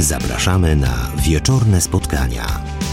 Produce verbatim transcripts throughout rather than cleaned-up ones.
Zapraszamy na wieczorne spotkania.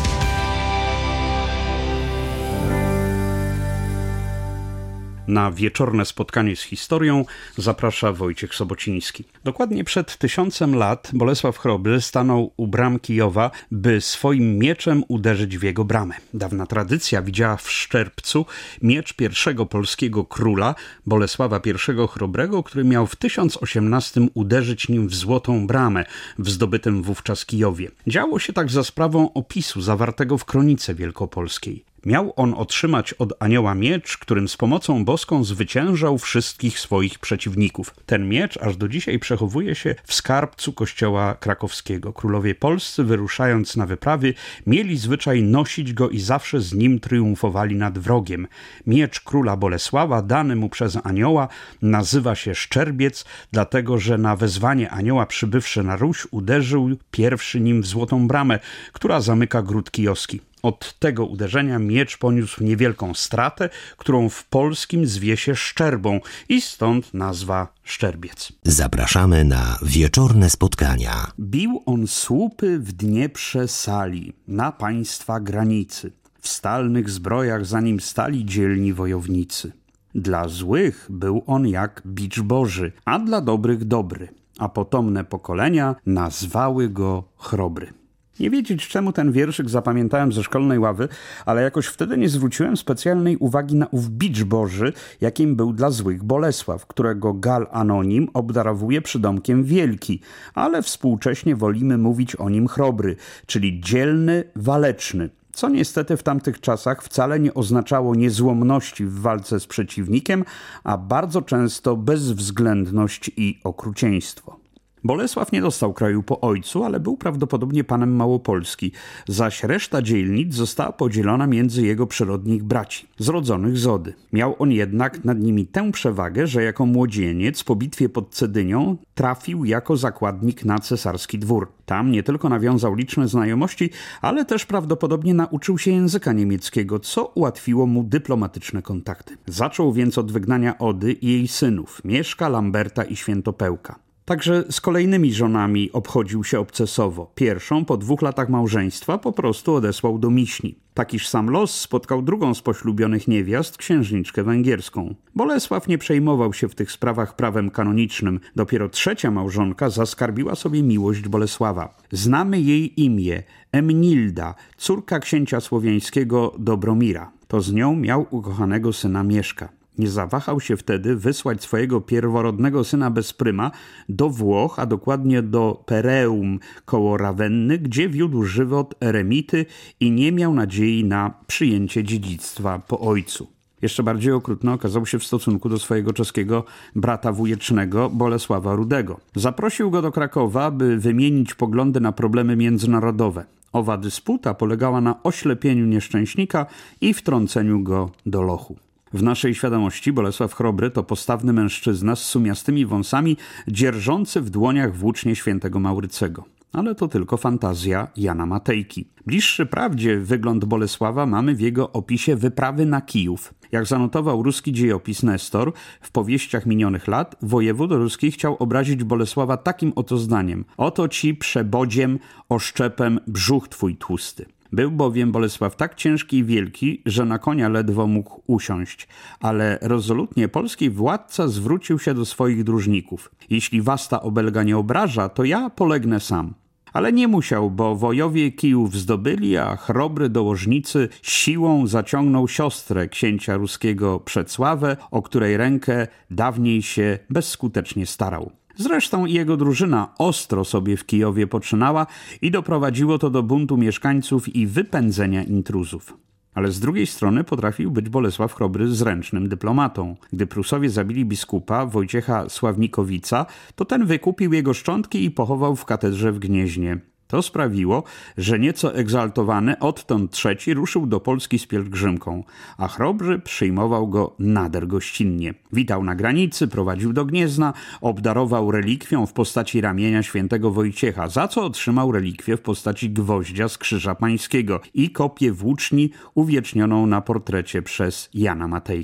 Na wieczorne spotkanie z historią zaprasza Wojciech Sobociński. Dokładnie przed tysiącem lat Bolesław Chrobry stanął u bram Kijowa, by swoim mieczem uderzyć w jego bramę. Dawna tradycja widziała w Szczerbcu miecz pierwszego polskiego króla, Bolesława I Chrobrego, który miał w tysiąc osiemnastym uderzyć nim w Złotą Bramę w zdobytym wówczas Kijowie. Działo się tak za sprawą opisu zawartego w Kronice Wielkopolskiej. Miał on otrzymać od anioła miecz, którym z pomocą boską zwyciężał wszystkich swoich przeciwników. Ten miecz aż do dzisiaj przechowuje się w skarbcu kościoła krakowskiego. Królowie polscy, wyruszając na wyprawy, mieli zwyczaj nosić go i zawsze z nim triumfowali nad wrogiem. Miecz króla Bolesława, dany mu przez anioła, nazywa się Szczerbiec, dlatego że na wezwanie anioła przybywszy na Ruś uderzył pierwszy nim w Złotą Bramę, która zamyka gród kijowski. Od tego uderzenia miecz poniósł niewielką stratę, którą w polskim zwie się szczerbą i stąd nazwa Szczerbiec. Zapraszamy na wieczorne spotkania. Bił on słupy w Dnieprze sali, na państwa granicy. W stalnych zbrojach za nim stali dzielni wojownicy. Dla złych był on jak bicz boży, a dla dobrych dobry, a potomne pokolenia nazwały go Chrobry. Nie wiedzieć, czemu ten wierszyk zapamiętałem ze szkolnej ławy, ale jakoś wtedy nie zwróciłem specjalnej uwagi na ów bicz boży, jakim był dla złych Bolesław, którego Gal Anonim obdarowuje przydomkiem wielki, ale współcześnie wolimy mówić o nim Chrobry, czyli dzielny, waleczny, co niestety w tamtych czasach wcale nie oznaczało niezłomności w walce z przeciwnikiem, a bardzo często bezwzględność i okrucieństwo. Bolesław nie dostał kraju po ojcu, ale był prawdopodobnie panem Małopolski, zaś reszta dzielnic została podzielona między jego przyrodnich braci, zrodzonych z Ody. Miał on jednak nad nimi tę przewagę, że jako młodzieniec po bitwie pod Cedynią trafił jako zakładnik na cesarski dwór. Tam nie tylko nawiązał liczne znajomości, ale też prawdopodobnie nauczył się języka niemieckiego, co ułatwiło mu dyplomatyczne kontakty. Zaczął więc od wygnania Ody i jej synów, Mieszka, Lamberta i Świętopełka. Także z kolejnymi żonami obchodził się obcesowo. Pierwszą po dwóch latach małżeństwa po prostu odesłał do Miśni. Takiż sam los spotkał drugą z poślubionych niewiast, księżniczkę węgierską. Bolesław nie przejmował się w tych sprawach prawem kanonicznym. Dopiero trzecia małżonka zaskarbiła sobie miłość Bolesława. Znamy jej imię, Emnilda, córka księcia słowiańskiego Dobromira. To z nią miał ukochanego syna Mieszka. Nie zawahał się wtedy wysłać swojego pierworodnego syna bez pryma do Włoch, a dokładnie do Pereum koło Rawenny, gdzie wiódł żywot eremity i nie miał nadziei na przyjęcie dziedzictwa po ojcu. Jeszcze bardziej okrutny okazał się w stosunku do swojego czeskiego brata wujecznego Bolesława Rudego. Zaprosił go do Krakowa, by wymienić poglądy na problemy międzynarodowe. Owa dysputa polegała na oślepieniu nieszczęśnika i wtrąceniu go do lochu. W naszej świadomości Bolesław Chrobry to postawny mężczyzna z sumiastymi wąsami, dzierżący w dłoniach włócznie świętego Maurycego. Ale to tylko fantazja Jana Matejki. Bliższy prawdzie wygląd Bolesława mamy w jego opisie wyprawy na Kijów. Jak zanotował ruski dziejopis Nestor, w powieściach minionych lat wojewód ruski chciał obrazić Bolesława takim oto zdaniem: oto ci przebodziem, oszczepem brzuch twój tłusty. Był bowiem Bolesław tak ciężki i wielki, że na konia ledwo mógł usiąść, ale rezolutnie polski władca zwrócił się do swoich dróżników. Jeśli was ta obelga nie obraża, to ja polegnę sam. Ale nie musiał, bo wojowie Kijów zdobyli, a Chrobry dołożnicy siłą zaciągnął siostrę księcia ruskiego Przecławę, o której rękę dawniej się bezskutecznie starał. Zresztą i jego drużyna ostro sobie w Kijowie poczynała i doprowadziło to do buntu mieszkańców i wypędzenia intruzów. Ale z drugiej strony potrafił być Bolesław Chrobry zręcznym dyplomatą. Gdy Prusowie zabili biskupa Wojciecha Sławnikowica, to ten wykupił jego szczątki i pochował w katedrze w Gnieźnie. To sprawiło, że nieco egzaltowany odtąd trzeci ruszył do Polski z pielgrzymką, a Chrobry przyjmował go nader gościnnie. Witał na granicy, prowadził do Gniezna, obdarował relikwią w postaci ramienia świętego Wojciecha, za co otrzymał relikwię w postaci gwoździa z Krzyża Pańskiego i kopię włóczni uwiecznioną na portrecie przez Jana Matejkę.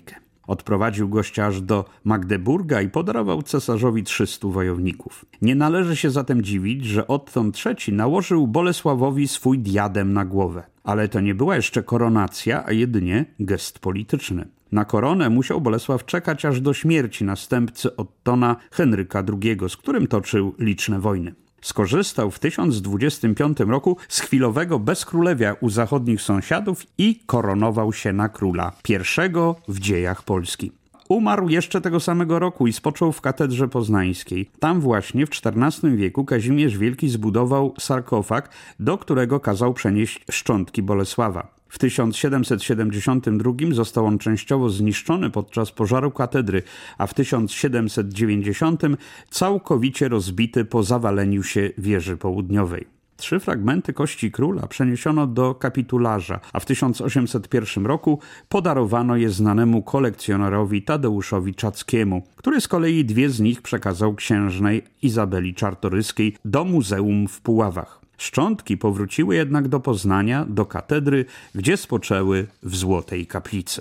Odprowadził gościa aż do Magdeburga i podarował cesarzowi trzystu wojowników. Nie należy się zatem dziwić, że Otton trzeci nałożył Bolesławowi swój diadem na głowę. Ale to nie była jeszcze koronacja, a jedynie gest polityczny. Na koronę musiał Bolesław czekać aż do śmierci następcy Ottona Henryka drugiego, z którym toczył liczne wojny. Skorzystał w tysiąc dwudziestym piątym roku z chwilowego bezkrólewia u zachodnich sąsiadów i koronował się na króla, pierwszego w dziejach Polski. Umarł jeszcze tego samego roku i spoczął w katedrze poznańskiej. Tam właśnie w czternastym wieku Kazimierz Wielki zbudował sarkofag, do którego kazał przenieść szczątki Bolesława. W tysiąc siedemset siedemdziesiątym drugim został on częściowo zniszczony podczas pożaru katedry, a w tysiąc siedemset dziewięćdziesiątym całkowicie rozbity po zawaleniu się wieży południowej. Trzy fragmenty kości króla przeniesiono do kapitularza, a w tysiąc osiemset pierwszym roku podarowano je znanemu kolekcjonerowi Tadeuszowi Czackiemu, który z kolei dwie z nich przekazał księżnej Izabeli Czartoryskiej do muzeum w Puławach. Szczątki powróciły jednak do Poznania, do katedry, gdzie spoczęły w Złotej Kaplicy.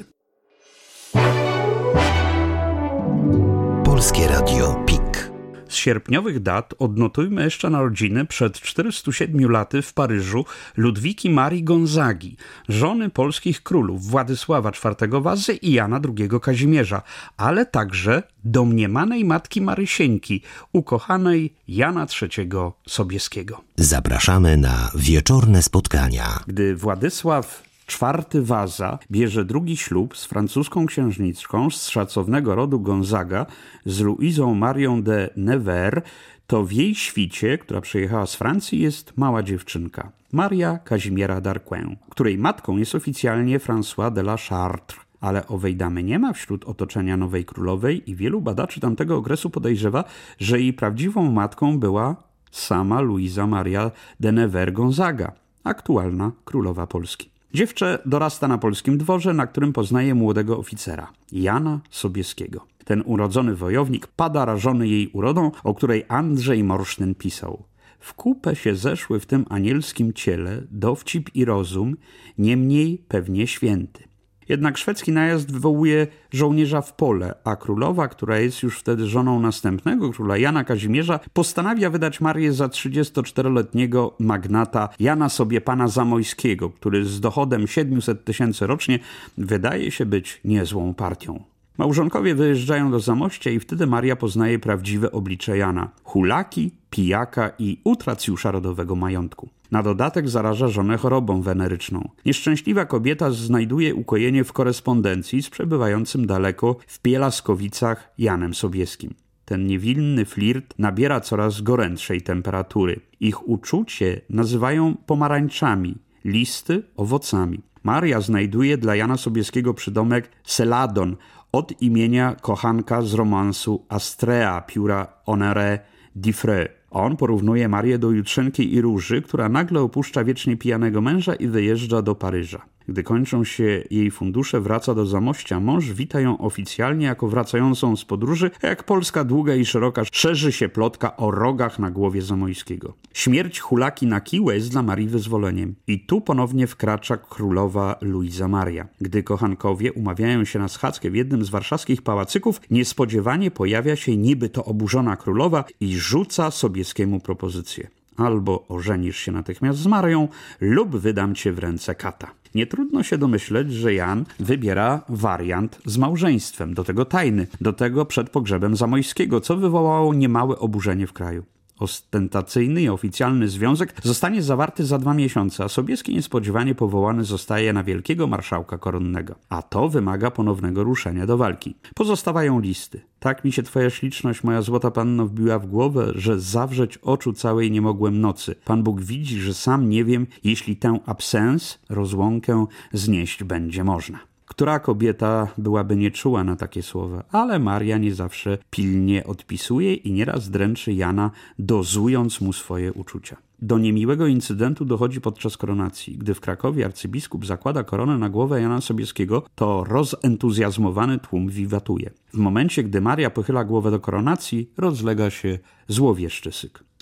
Polskie Radio P I K. Z sierpniowych dat odnotujmy jeszcze narodziny przed czterystu siedmiu laty w Paryżu Ludwiki Marii Gonzagi, żony polskich królów Władysława czwartego Wazy i Jana drugiego Kazimierza, ale także domniemanej matki Marysieńki, ukochanej Jana trzeciego Sobieskiego. Zapraszamy na wieczorne spotkania. Gdy Władysław czwarty Waza bierze drugi ślub z francuską księżniczką z szacownego rodu Gonzaga, z Luizą Marią de Nevers, to w jej świcie, która przyjechała z Francji, jest mała dziewczynka, Maria Kazimiera d'Arquin, której matką jest oficjalnie François de la Chartre. Ale owej damy nie ma wśród otoczenia nowej królowej i wielu badaczy tamtego okresu podejrzewa, że jej prawdziwą matką była sama Luiza Maria de Nevers Gonzaga, aktualna królowa Polski. Dziewczę dorasta na polskim dworze, na którym poznaje młodego oficera, Jana Sobieskiego. Ten urodzony wojownik pada rażony jej urodą, o której Andrzej Morsztyn pisał. W kupę się zeszły w tym anielskim ciele dowcip i rozum, niemniej pewnie święty. Jednak szwedzki najazd wywołuje żołnierza w pole, a królowa, która jest już wtedy żoną następnego króla Jana Kazimierza, postanawia wydać Marię za trzydziestoczteroletniego magnata Jana sobie pana Zamojskiego, który z dochodem siedmiuset tysięcy rocznie wydaje się być niezłą partią. Małżonkowie wyjeżdżają do Zamościa i wtedy Maria poznaje prawdziwe oblicze Jana, hulaki, pijaka i utracjusza rodowego majątku. Na dodatek zaraża żonę chorobą weneryczną. Nieszczęśliwa kobieta znajduje ukojenie w korespondencji z przebywającym daleko w Pielaskowicach Janem Sobieskim. Ten niewinny flirt nabiera coraz gorętszej temperatury. Ich uczucie nazywają pomarańczami, listy owocami. Maria znajduje dla Jana Sobieskiego przydomek Celadon od imienia kochanka z romansu Astrea pióra Honoré Diffreux. On porównuje Marię do Jutrzynki i Róży, która nagle opuszcza wiecznie pijanego męża i wyjeżdża do Paryża. Gdy kończą się jej fundusze, wraca do Zamościa. Mąż wita ją oficjalnie jako wracającą z podróży, a jak Polska długa i szeroka szerzy się plotka o rogach na głowie Zamojskiego. Śmierć hulaki na Kiłę jest dla Marii wyzwoleniem. I tu ponownie wkracza królowa Luiza Maria. Gdy kochankowie umawiają się na schadzkę w jednym z warszawskich pałacyków, niespodziewanie pojawia się niby to oburzona królowa i rzuca Sobieskiemu propozycję. Albo ożenisz się natychmiast z Marią, lub wydam cię w ręce kata. Nie trudno się domyśleć, że Jan wybiera wariant z małżeństwem, do tego tajny, do tego przed pogrzebem Zamojskiego, co wywołało niemałe oburzenie w kraju. Ostentacyjny i oficjalny związek zostanie zawarty za dwa miesiące, a Sobieski niespodziewanie powołany zostaje na wielkiego marszałka koronnego. A to wymaga ponownego ruszenia do walki. Pozostawają listy. Tak mi się twoja śliczność, moja złota panno, wbiła w głowę, że zawrzeć oczu całej nie mogłem nocy. Pan Bóg widzi, że sam nie wiem, jeśli tę absens, rozłąkę, znieść będzie można. Która kobieta byłaby nieczuła na takie słowa, ale Maria nie zawsze pilnie odpisuje i nieraz dręczy Jana, dozując mu swoje uczucia. Do niemiłego incydentu dochodzi podczas koronacji. Gdy w Krakowie arcybiskup zakłada koronę na głowę Jana Sobieskiego, to rozentuzjazmowany tłum wiwatuje. W momencie, gdy Maria pochyla głowę do koronacji, rozlega się złowieszczy syk.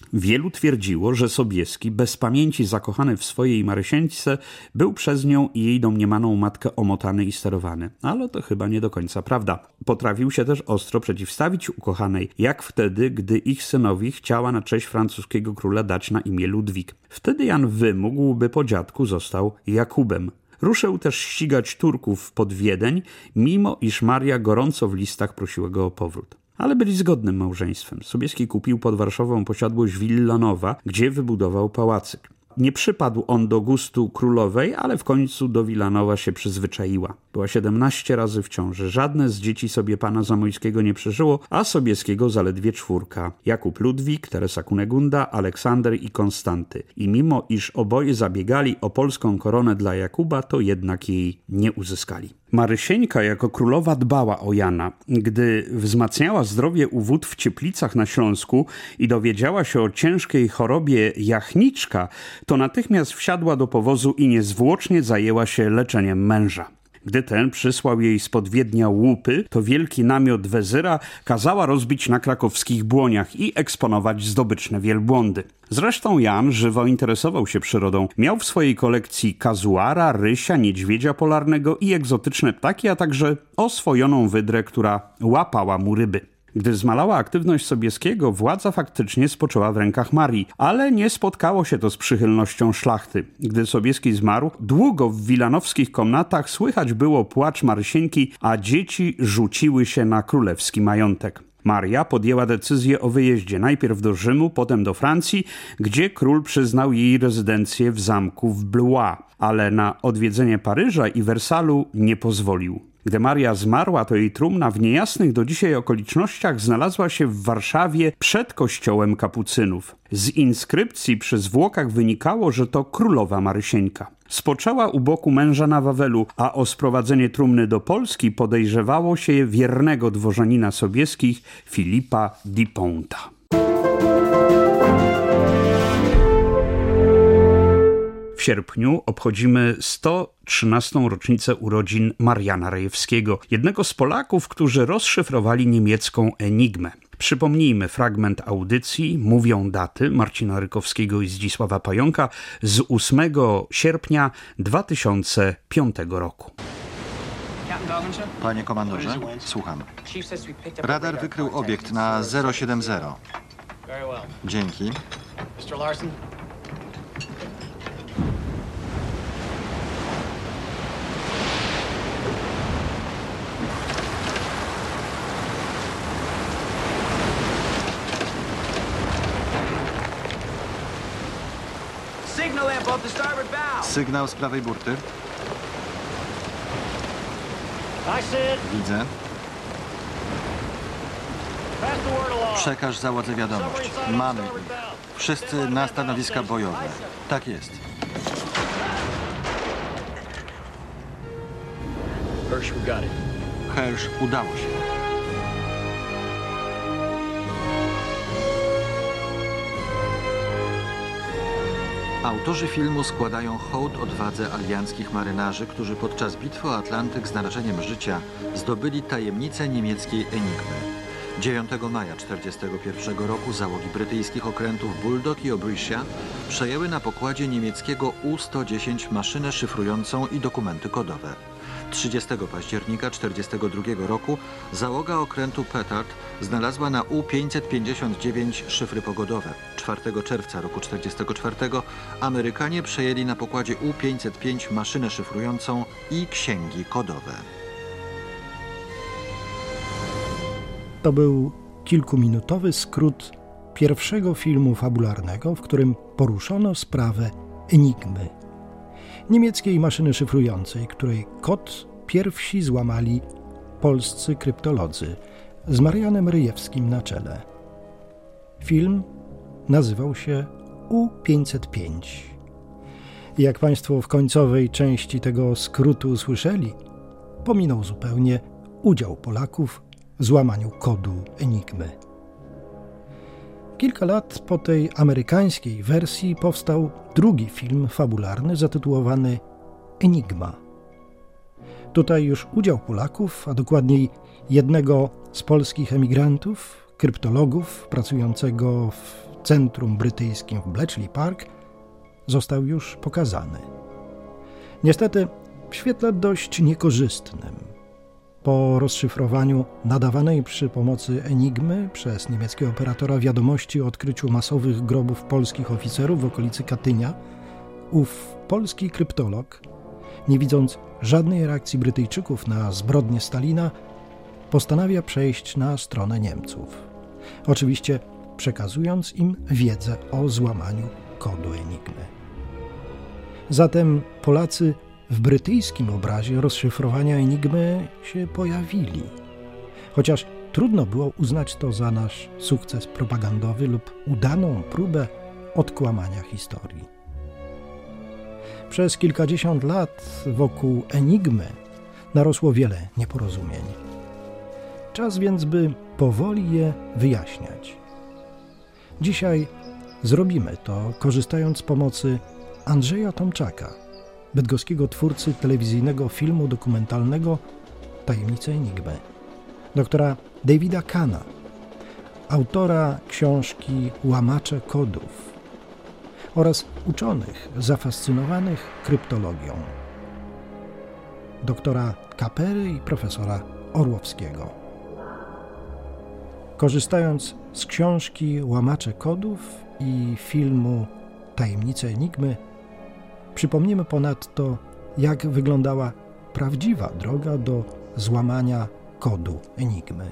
Wielu twierdziło, że Sobieski, bez pamięci zakochany w swojej Marysieńce, był przez nią i jej domniemaną matkę omotany i sterowany. Ale to chyba nie do końca prawda. Potrafił się też ostro przeciwstawić ukochanej, jak wtedy, gdy ich synowi chciała na cześć francuskiego króla dać na imię Ludwik. Wtedy Jan wymógł, by po dziadku został Jakubem. Ruszył też ścigać Turków pod Wiedeń, mimo iż Maria gorąco w listach prosiła go o powrót. Ale byli zgodnym małżeństwem. Sobieski kupił pod Warszawą posiadłość Wilanowa, gdzie wybudował pałacyk. Nie przypadł on do gustu królowej, ale w końcu do Wilanowa się przyzwyczaiła. Była siedemnaście razy w ciąży. Żadne z dzieci sobie pana Zamoyskiego nie przeżyło, a Sobieskiego zaledwie czwórka. Jakub Ludwik, Teresa Kunegunda, Aleksander i Konstanty. I mimo iż oboje zabiegali o polską koronę dla Jakuba, to jednak jej nie uzyskali. Marysieńka jako królowa dbała o Jana. Gdy wzmacniała zdrowie u wód w Cieplicach na Śląsku i dowiedziała się o ciężkiej chorobie Jachniczka, to natychmiast wsiadła do powozu i niezwłocznie zajęła się leczeniem męża. Gdy ten przysłał jej spod Wiednia łupy, to wielki namiot wezyra kazała rozbić na krakowskich Błoniach i eksponować zdobyczne wielbłądy. Zresztą Jan żywo interesował się przyrodą. Miał w swojej kolekcji kazuara, rysia, niedźwiedzia polarnego i egzotyczne ptaki, a także oswojoną wydrę, która łapała mu ryby. Gdy zmalała aktywność Sobieskiego, władza faktycznie spoczęła w rękach Marii, ale nie spotkało się to z przychylnością szlachty. Gdy Sobieski zmarł, długo w wilanowskich komnatach słychać było płacz Marysieńki, a dzieci rzuciły się na królewski majątek. Maria podjęła decyzję o wyjeździe najpierw do Rzymu, potem do Francji, gdzie król przyznał jej rezydencję w zamku w Blois, ale na odwiedzenie Paryża i Wersalu nie pozwolił. Gdy Maria zmarła, to jej trumna w niejasnych do dzisiaj okolicznościach znalazła się w Warszawie przed kościołem kapucynów. Z inskrypcji przy zwłokach wynikało, że to królowa Marysieńka. Spoczęła u boku męża na Wawelu, a o sprowadzenie trumny do Polski podejrzewało się wiernego dworzanina Sobieskich Filipa Diponta. W sierpniu obchodzimy sto trzynastą rocznicę urodzin Mariana Rejewskiego, jednego z Polaków, którzy rozszyfrowali niemiecką enigmę. Przypomnijmy fragment audycji Mówią daty Marcina Rykowskiego i Zdzisława Pająka z ósmego sierpnia dwa tysiące piątego roku. Panie komandorze, słucham. Radar wykrył obiekt na zero siedem zero. Dzięki. Sygnał z prawej burty. Widzę. Przekaż załodze wiadomość. Mamy ich. Wszyscy na stanowiska bojowe. Tak jest. Hersh, udało się. Autorzy filmu składają hołd odwadze alianckich marynarzy, którzy podczas bitwy o Atlantyk z narażeniem życia zdobyli tajemnicę niemieckiej enigmy. dziewiątego maja tysiąc dziewięćset czterdziestego pierwszego roku załogi brytyjskich okrętów Bulldog i Obrisia przejęły na pokładzie niemieckiego U sto dziesięć maszynę szyfrującą i dokumenty kodowe. trzydziestego października tysiąc dziewięćset czterdziestego drugiego roku załoga okrętu Petard znalazła na U pięćset pięćdziesiąt dziewięć szyfry pogodowe. czwartego czerwca roku tysiąc dziewięćset czterdziestego czwartego Amerykanie przejęli na pokładzie U pięćset pięć maszynę szyfrującą i księgi kodowe. To był kilkuminutowy skrót pierwszego filmu fabularnego, w którym poruszono sprawę enigmy. Niemieckiej maszyny szyfrującej, której kod pierwsi złamali polscy kryptolodzy z Marianem Ryjewskim na czele. Film nazywał się U pięćset pięć. Jak Państwo w końcowej części tego skrótu usłyszeli, pominął zupełnie udział Polaków w złamaniu kodu enigmy. Kilka lat po tej amerykańskiej wersji powstał drugi film fabularny zatytułowany Enigma. Tutaj już udział Polaków, a dokładniej jednego z polskich emigrantów, kryptologów pracującego w centrum brytyjskim w Bletchley Park, został już pokazany. Niestety w świetle dość niekorzystnym. Po rozszyfrowaniu nadawanej przy pomocy Enigmy przez niemieckiego operatora wiadomości o odkryciu masowych grobów polskich oficerów w okolicy Katynia, ów polski kryptolog, nie widząc żadnej reakcji Brytyjczyków na zbrodnie Stalina, postanawia przejść na stronę Niemców. Oczywiście przekazując im wiedzę o złamaniu kodu Enigmy. Zatem Polacy w brytyjskim obrazie rozszyfrowania Enigmy się pojawili. Chociaż trudno było uznać to za nasz sukces propagandowy lub udaną próbę odkłamania historii. Przez kilkadziesiąt lat wokół Enigmy narosło wiele nieporozumień. Czas więc, by powoli je wyjaśniać. Dzisiaj zrobimy to, korzystając z pomocy Andrzeja Tomczaka, bydgoskiego twórcy telewizyjnego filmu dokumentalnego Tajemnice Enigmy, doktora Davida Kahna, autora książki Łamacze kodów oraz uczonych zafascynowanych kryptologią, doktora Kapery i profesora Orłowskiego. Korzystając z książki Łamacze kodów i filmu Tajemnice Enigmy, przypomnimy ponadto, jak wyglądała prawdziwa droga do złamania kodu Enigmy.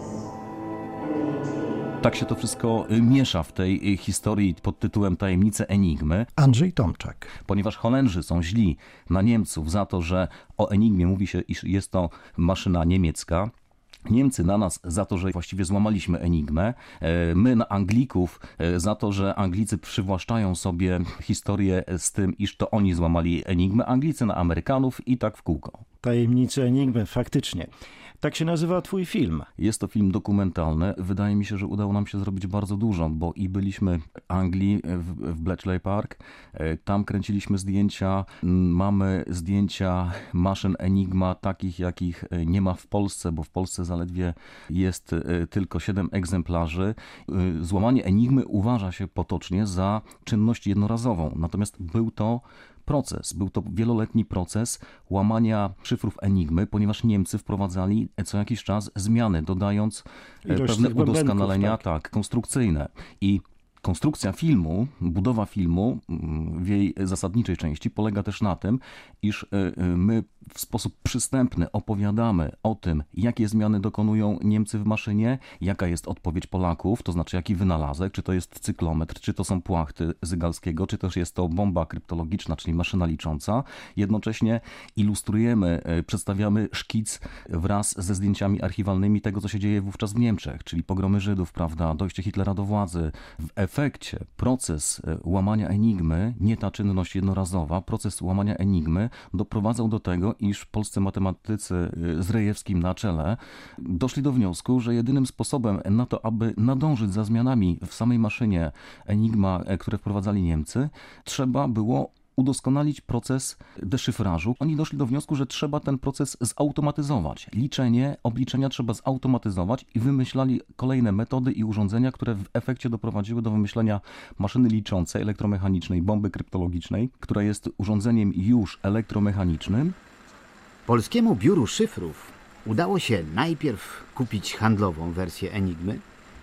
Tak się to wszystko miesza w tej historii pod tytułem Tajemnice Enigmy. Andrzej Tomczak. Ponieważ Holendrzy są źli na Niemców za to, że o Enigmie mówi się, iż jest to maszyna niemiecka, Niemcy na nas za to, że właściwie złamaliśmy Enigmę, my na Anglików za to, że Anglicy przywłaszczają sobie historię z tym, iż to oni złamali Enigmę, Anglicy na Amerykanów i tak w kółko. Tajemnice Enigmy, faktycznie. Tak się nazywa twój film. Jest to film dokumentalny. Wydaje mi się, że udało nam się zrobić bardzo dużo, bo i byliśmy w Anglii, w, w Bletchley Park, tam kręciliśmy zdjęcia, mamy zdjęcia maszyn Enigma takich, jakich nie ma w Polsce, bo w Polsce zaledwie jest tylko siedem egzemplarzy. Złamanie Enigmy uważa się potocznie za czynność jednorazową, natomiast był to proces. Był to wieloletni proces łamania szyfrów Enigmy, ponieważ Niemcy wprowadzali co jakiś czas zmiany, dodając Ilość pewne tych udoskonalenia tak. tak, konstrukcyjne. I konstrukcja filmu, budowa filmu w jej zasadniczej części polega też na tym, iż my w sposób przystępny opowiadamy o tym, jakie zmiany dokonują Niemcy w maszynie, jaka jest odpowiedź Polaków, to znaczy jaki wynalazek, czy to jest cyklometr, czy to są płachty Zygalskiego, czy też jest to bomba kryptologiczna, czyli maszyna licząca. Jednocześnie ilustrujemy, przedstawiamy szkic wraz ze zdjęciami archiwalnymi tego, co się dzieje wówczas w Niemczech, czyli pogromy Żydów, prawda, dojście Hitlera do władzy. W efekcie proces łamania Enigmy, nie ta czynność jednorazowa, proces łamania Enigmy doprowadzał do tego, iż polscy matematycy z Rejewskim na czele doszli do wniosku, że jedynym sposobem na to, aby nadążyć za zmianami w samej maszynie Enigma, które wprowadzali Niemcy, trzeba było udoskonalić proces deszyfrażu. Oni doszli do wniosku, że trzeba ten proces zautomatyzować. Liczenie, obliczenia trzeba zautomatyzować i wymyślali kolejne metody i urządzenia, które w efekcie doprowadziły do wymyślenia maszyny liczącej, elektromechanicznej, bomby kryptologicznej, która jest urządzeniem już elektromechanicznym. Polskiemu Biuru Szyfrów udało się najpierw kupić handlową wersję Enigmy,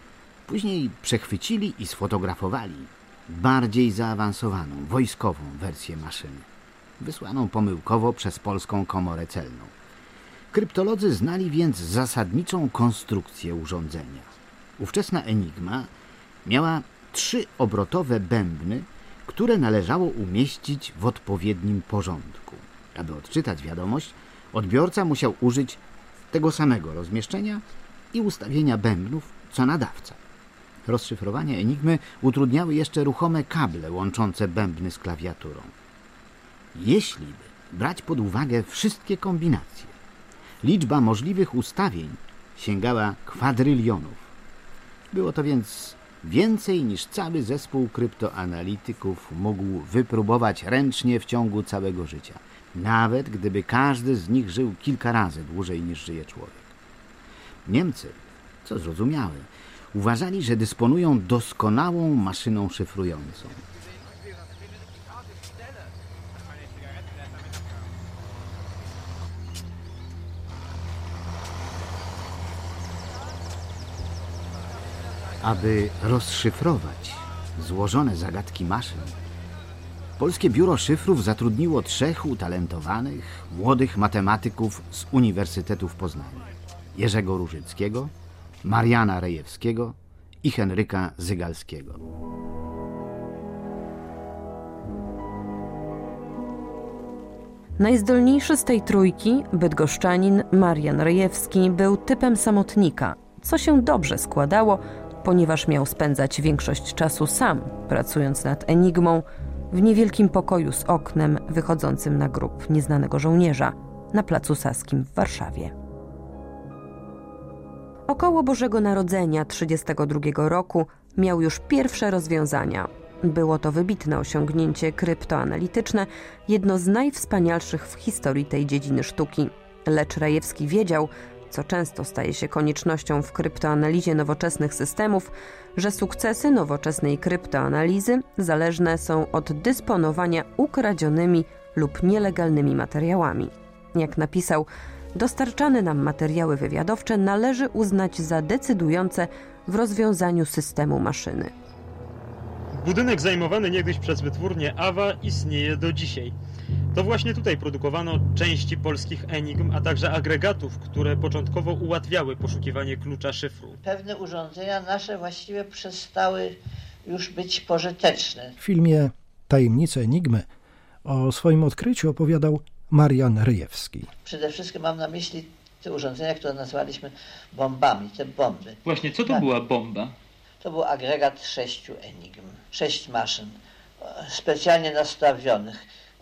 później przechwycili i sfotografowali bardziej zaawansowaną, wojskową wersję maszyny, wysłaną pomyłkowo przez polską komorę celną. Kryptolodzy znali więc zasadniczą konstrukcję urządzenia. Ówczesna Enigma miała trzy obrotowe bębny, które należało umieścić w odpowiednim porządku. Aby odczytać wiadomość, odbiorca musiał użyć tego samego rozmieszczenia i ustawienia bębnów, co nadawca. Rozszyfrowanie Enigmy utrudniały jeszcze ruchome kable łączące bębny z klawiaturą. Jeśli by brać pod uwagę wszystkie kombinacje, liczba możliwych ustawień sięgała kwadrylionów. Było to więc więcej niż cały zespół kryptoanalityków mógł wypróbować ręcznie w ciągu całego życia, nawet gdyby każdy z nich żył kilka razy dłużej niż żyje człowiek. Niemcy, co zrozumiałe, Uważali, że dysponują doskonałą maszyną szyfrującą. Aby rozszyfrować złożone zagadki maszyn, Polskie Biuro Szyfrów zatrudniło trzech utalentowanych, młodych matematyków z Uniwersytetu w Poznaniu: Jerzego Różyckiego, Mariana Rejewskiego i Henryka Zygalskiego. Najzdolniejszy z tej trójki, bydgoszczanin Marian Rejewski, był typem samotnika, co się dobrze składało, ponieważ miał spędzać większość czasu sam, pracując nad enigmą, w niewielkim pokoju z oknem wychodzącym na grób nieznanego żołnierza na Placu Saskim w Warszawie. Około Bożego Narodzenia trzydziestego drugiego roku miał już pierwsze rozwiązania. Było to wybitne osiągnięcie kryptoanalityczne, jedno z najwspanialszych w historii tej dziedziny sztuki. Lecz Rejewski wiedział, co często staje się koniecznością w kryptoanalizie nowoczesnych systemów, że sukcesy nowoczesnej kryptoanalizy zależne są od dysponowania ukradzionymi lub nielegalnymi materiałami. Jak napisał, dostarczane nam materiały wywiadowcze należy uznać za decydujące w rozwiązaniu systemu maszyny. Budynek zajmowany niegdyś przez wytwórnię Awa istnieje do dzisiaj. To właśnie tutaj produkowano części polskich enigm, a także agregatów, które początkowo ułatwiały poszukiwanie klucza szyfru. Pewne urządzenia nasze właściwie przestały już być pożyteczne. W filmie Tajemnice Enigmy o swoim odkryciu opowiadał Marian Rejewski. Przede wszystkim mam na myśli te urządzenia, które nazwaliśmy bombami, te bomby. Właśnie, co to tak. była bomba? To był agregat sześciu enigm, sześć maszyn specjalnie nastawionych.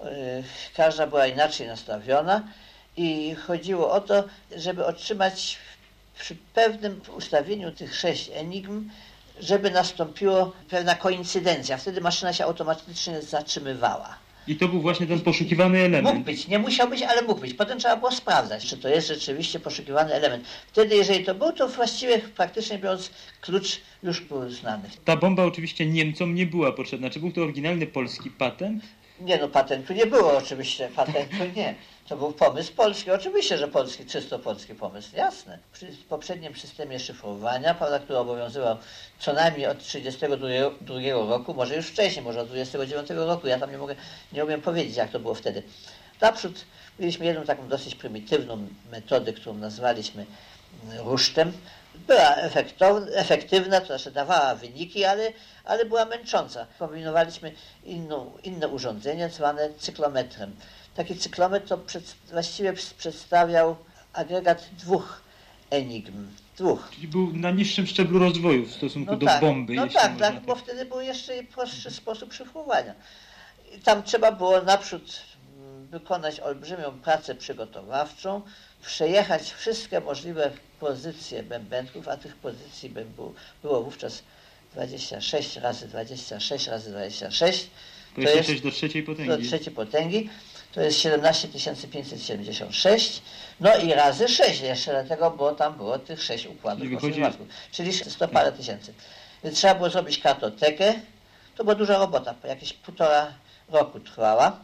Każda była inaczej nastawiona i chodziło o to, żeby otrzymać przy pewnym ustawieniu tych sześć enigm, żeby nastąpiła pewna koincydencja. Wtedy maszyna się automatycznie zatrzymywała. I to był właśnie ten poszukiwany element. Mógł być, nie musiał być, ale mógł być. Potem trzeba było sprawdzać, czy to jest rzeczywiście poszukiwany element. Wtedy, jeżeli to był, to właściwie praktycznie biorąc klucz już był znany. Ta bomba oczywiście Niemcom nie była potrzebna. Czy był to oryginalny polski patent? Nie no, patentu nie było oczywiście, patentu nie. To był pomysł polski, oczywiście, że polski, czysto polski pomysł, jasne. Przy poprzednim systemie szyfrowania, prawda, który obowiązywał co najmniej od trzydziestego drugiego roku, może już wcześniej, może od dwudziestego dziewiątego roku, ja tam nie mogę, nie umiem powiedzieć, jak to było wtedy. Naprzód mieliśmy jedną taką dosyć prymitywną metodę, którą nazwaliśmy rusztem. Była efektywna, to znaczy dawała wyniki, ale, ale była męcząca. Kombinowaliśmy inną, inne urządzenie zwane cyklometrem. Taki cyklometr to przed, właściwie przedstawiał agregat dwóch enigm. Dwóch. Czyli był na niższym szczeblu rozwoju w stosunku no do tak, bomby. No tak, tak, bo wtedy był jeszcze prostszy sposób szyfrowania. I tam trzeba było naprzód wykonać olbrzymią pracę przygotowawczą, przejechać wszystkie możliwe pozycje bębenków, a tych pozycji było, było wówczas dwadzieścia sześć razy dwadzieścia sześć razy dwadzieścia sześć. To jest sześć do trzeciej potęgi. Do trzeciej potęgi. To jest siedemnaście tysięcy pięćset siedemdziesiąt sześć. No i razy sześć jeszcze dlatego, bo tam było tych sześć układów. Czyli, wychodzi... Czyli sto parę tysięcy. Więc trzeba było zrobić kartotekę. To była duża robota, po jakieś półtora roku trwała.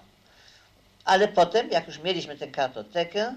Ale potem, jak już mieliśmy tę kartotekę,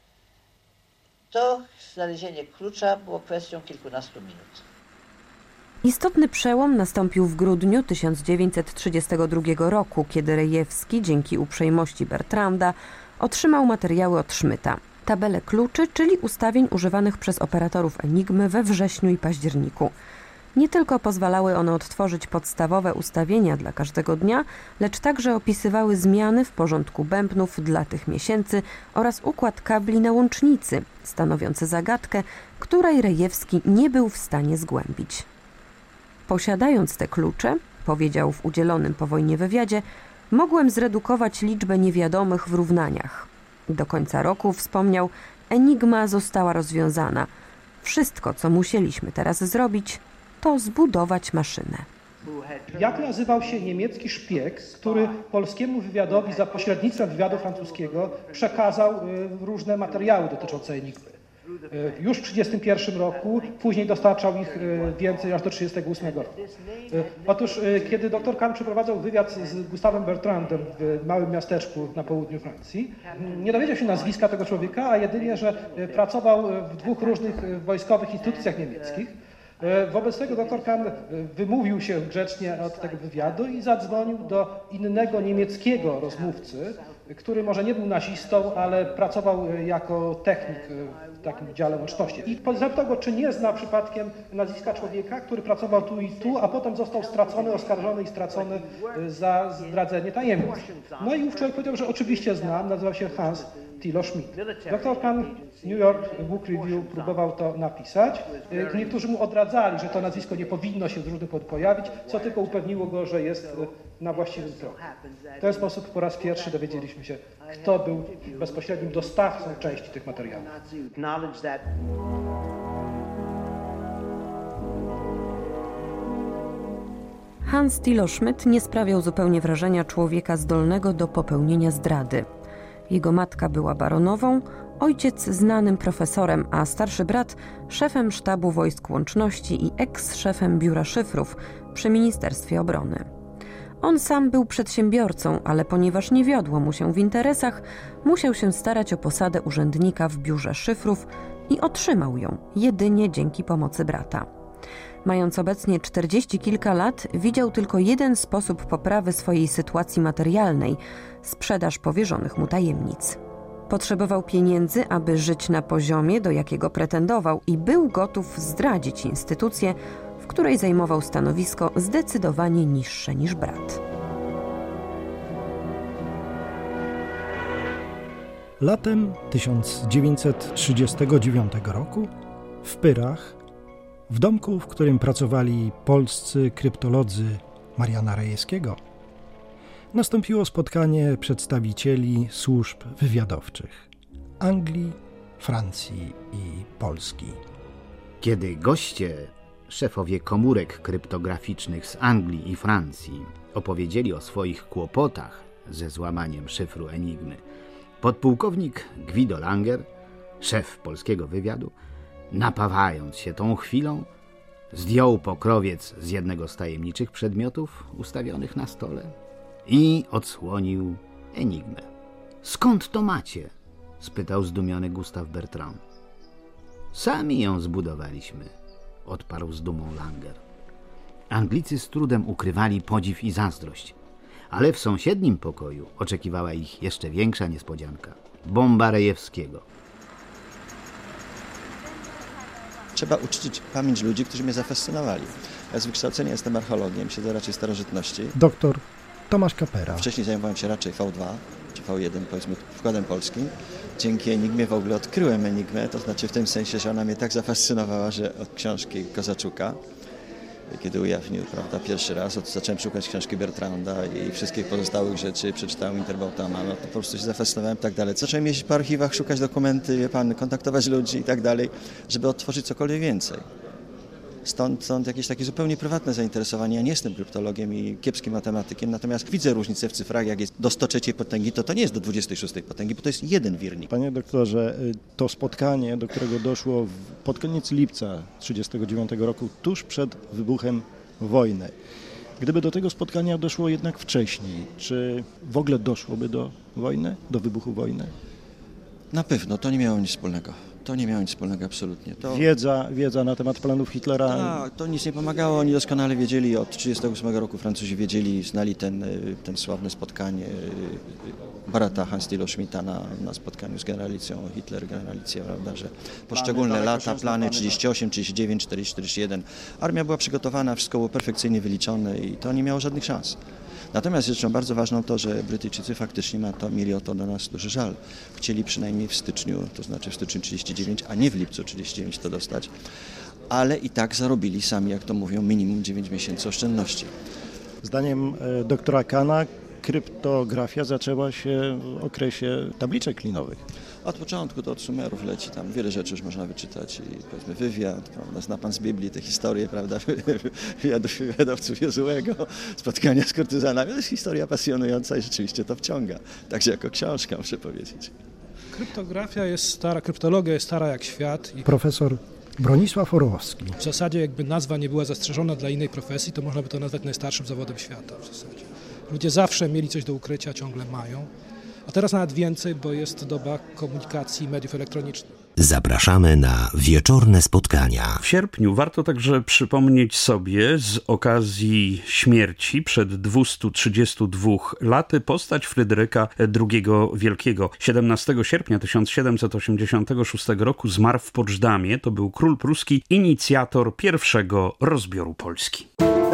to znalezienie klucza było kwestią kilkunastu minut. Istotny przełom nastąpił w grudniu tysiąc dziewięćset trzydziestego drugiego roku, kiedy Rejewski, dzięki uprzejmości Bertranda, otrzymał materiały od Schmidta. Tabele kluczy, czyli ustawień używanych przez operatorów Enigmy we wrześniu i październiku. Nie tylko pozwalały one odtworzyć podstawowe ustawienia dla każdego dnia, lecz także opisywały zmiany w porządku bębnów dla tych miesięcy oraz układ kabli na łącznicy, stanowiący zagadkę, której Rejewski nie był w stanie zgłębić. Posiadając te klucze, powiedział w udzielonym po wojnie wywiadzie, mogłem zredukować liczbę niewiadomych w równaniach. Do końca roku, wspomniał, enigma została rozwiązana. Wszystko, co musieliśmy teraz zrobić, to zbudować maszynę. Jak nazywał się niemiecki szpieg, który polskiemu wywiadowi za pośrednictwem wywiadu francuskiego przekazał różne materiały dotyczące enigmy? już w trzydziestym pierwszym roku, później dostarczał ich więcej aż do trzydziestego ósmego roku. Otóż kiedy doktor Kahn przeprowadzał wywiad z Gustawem Bertrandem w małym miasteczku na południu Francji, nie dowiedział się nazwiska tego człowieka, a jedynie, że pracował w dwóch różnych wojskowych instytucjach niemieckich. Wobec tego doktor Kahn wymówił się grzecznie od tego wywiadu i zadzwonił do innego niemieckiego rozmówcy, który może nie był nazistą, ale pracował jako technik w takim dziale łączności. I zapytał go, czy nie zna przypadkiem nazwiska człowieka, który pracował tu i tu, a potem został stracony, oskarżony i stracony za zdradzenie tajemnic. No i ów człowiek powiedział, że oczywiście znam, nazywał się Hans Thilo Schmidt. Doktor Kahn w New York Book Review próbował to napisać. Niektórzy mu odradzali, że to nazwisko nie powinno się z różnych powodów pojawić, co tylko upewniło go, że jest na właściwym kroku. W ten sposób po raz pierwszy dowiedzieliśmy się, kto był bezpośrednim dostawcą części tych materiałów. Hans Thilo Schmidt nie sprawiał zupełnie wrażenia człowieka zdolnego do popełnienia zdrady. Jego matka była baronową, ojciec znanym profesorem, a starszy brat szefem sztabu wojsk łączności i eks-szefem biura szyfrów przy Ministerstwie Obrony. On sam był przedsiębiorcą, ale ponieważ nie wiodło mu się w interesach, musiał się starać o posadę urzędnika w biurze szyfrów i otrzymał ją jedynie dzięki pomocy brata. Mając obecnie czterdzieści kilka lat, widział tylko jeden sposób poprawy swojej sytuacji materialnej – sprzedaż powierzonych mu tajemnic. Potrzebował pieniędzy, aby żyć na poziomie, do jakiego pretendował i był gotów zdradzić instytucję, w której zajmował stanowisko zdecydowanie niższe niż brat. Latem tysiąc dziewięćset trzydziestego dziewiątego roku w Pyrach, w domku, w którym pracowali polscy kryptolodzy Mariana Rejewskiego, nastąpiło spotkanie przedstawicieli służb wywiadowczych Anglii, Francji i Polski. Kiedy goście, szefowie komórek kryptograficznych z Anglii i Francji, opowiedzieli o swoich kłopotach ze złamaniem szyfru Enigmy, podpułkownik Guido Langer, szef polskiego wywiadu, napawając się tą chwilą, zdjął pokrowiec z jednego z tajemniczych przedmiotów ustawionych na stole i odsłonił Enigmę. Skąd to macie? Spytał zdumiony Gustav Bertrand. Sami ją zbudowaliśmy, odparł z dumą Langer. Anglicy z trudem ukrywali podziw i zazdrość, ale w sąsiednim pokoju oczekiwała ich jeszcze większa niespodzianka. Bomba Rejewskiego. Trzeba uczcić pamięć ludzi, którzy mnie zafascynowali. Ja z wykształcenia jestem archeologiem, siedzę raczej w starożytności. Doktor Tomasz Kapera. Wcześniej zajmowałem się raczej V dwa, czy V jeden, powiedzmy, wkładem polskim. Dzięki Enigmie w ogóle odkryłem Enigmę, to znaczy w tym sensie, że ona mnie tak zafascynowała, że od książki Kozaczuka, kiedy ujawnił, prawda, pierwszy raz, od, zacząłem szukać książki Bertranda i wszystkich pozostałych rzeczy, przeczytałem Interbautama, no to po prostu się zafascynowałem i tak dalej. Zacząłem jeździć po archiwach, szukać dokumenty, wie pan, kontaktować ludzi i tak dalej, żeby odtworzyć cokolwiek więcej. Stąd, stąd jakieś takie zupełnie prywatne zainteresowanie. Ja nie jestem kryptologiem i kiepskim matematykiem, natomiast widzę różnicę w cyfrach, jak jest do sto trzeciej potęgi, to to nie jest do dwudziestej szóstej potęgi, bo to jest jeden wirnik. Panie doktorze, to spotkanie, do którego doszło pod koniec lipca tysiąc dziewięćset trzydziestego dziewiątego roku, tuż przed wybuchem wojny. Gdyby do tego spotkania doszło jednak wcześniej, czy w ogóle doszłoby do wojny, do wybuchu wojny? Na pewno, to nie miało nic wspólnego. To nie miało nic wspólnego absolutnie. To... Wiedza, wiedza na temat planów Hitlera... A, to nic nie pomagało, oni doskonale wiedzieli, od tysiąc dziewięćset trzydziestego ósmego roku Francuzi wiedzieli, znali ten, ten sławne spotkanie brata Hans Thilo Schmidta na, na spotkaniu z generalicją Hitler, generalicją, prawda, że poszczególne plany, lata, plany trzydzieści osiem, trzydzieści dziewięć, czterdzieści, czterdzieści jeden. Armia była przygotowana, wszystko było perfekcyjnie wyliczone i to nie miało żadnych szans. Natomiast rzeczą bardzo ważną to, że Brytyjczycy faktycznie ma to, mieli o to do nas duży żal. Chcieli przynajmniej w styczniu, to znaczy w styczniu trzydzieści dziewięć, a nie w lipcu trzydzieści dziewięć to dostać, ale i tak zarobili sami, jak to mówią, minimum dziewięć miesięcy oszczędności. Zdaniem e, doktora Kahna kryptografia zaczęła się w okresie tabliczek klinowych. Od początku to od Sumerów leci, tam wiele rzeczy już można wyczytać i powiedzmy wywiad, prawda, zna pan z Biblii te historie, prawda, wywiadów wywiadowców Jozułego, spotkania z kurtyzanami, to jest historia pasjonująca i rzeczywiście to wciąga, także jako książka muszę powiedzieć. Kryptografia jest stara, kryptologia jest stara jak świat. I Profesor Bronisław Orłowski. w zasadzie jakby nazwa nie była zastrzeżona dla innej profesji, to można by to nazwać najstarszym zawodem świata w zasadzie. Ludzie zawsze mieli coś do ukrycia, ciągle mają. A teraz nawet więcej, bo jest doba komunikacji i mediów elektronicznych. Zapraszamy na wieczorne spotkania. W sierpniu warto także przypomnieć sobie z okazji śmierci przed dwieście trzydzieści dwa laty postać Fryderyka drugiego Wielkiego. siedemnastego sierpnia tysiąc siedemset osiemdziesiątego szóstego roku zmarł w Poczdamie. To był król pruski, inicjator pierwszego rozbioru Polski.